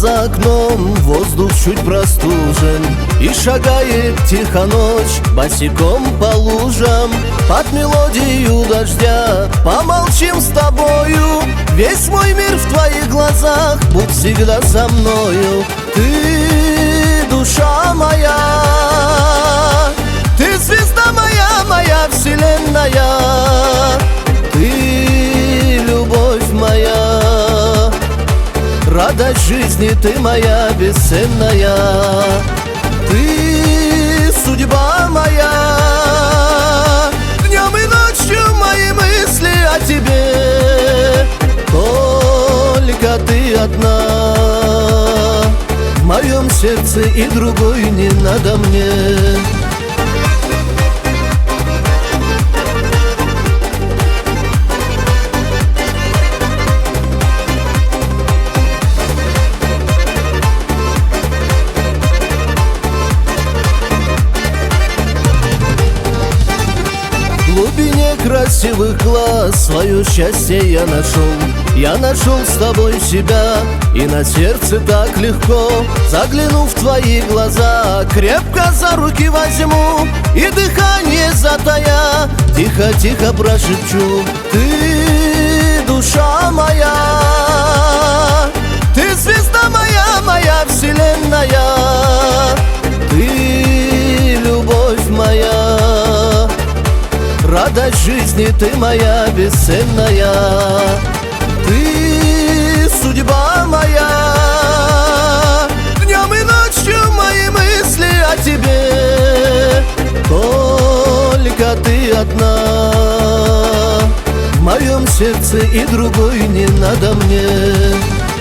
за окном воздух чуть простужен, и шагает тихо ночь босиком по лужам. Под мелодию дождя помолчим с тобою. Весь мой мир в твоих глазах, будь всегда со мною. Ты душа моя, ты звезда моя, моя вселенная. Ты любовь моя, радость жизни, ты моя бесценная. Ты судьба моя, днем и ночью мои мысли о тебе. Только ты одна в моем сердце, и другой не надо мне. В глубине красивых глаз свое счастье я нашел. Я нашел с тобой себя, и на сердце так легко. Заглянув в твои глаза, крепко за руки возьму, и дыхание затая, тихо-тихо прошепчу. Ты душа моя, ты звезда моя, моя вселенная. Ты любовь моя, радость жизни, ты моя бесценная. Ты судьба моя, днем и ночью мои мысли о тебе. Только ты одна в моем сердце, и другой не надо мне.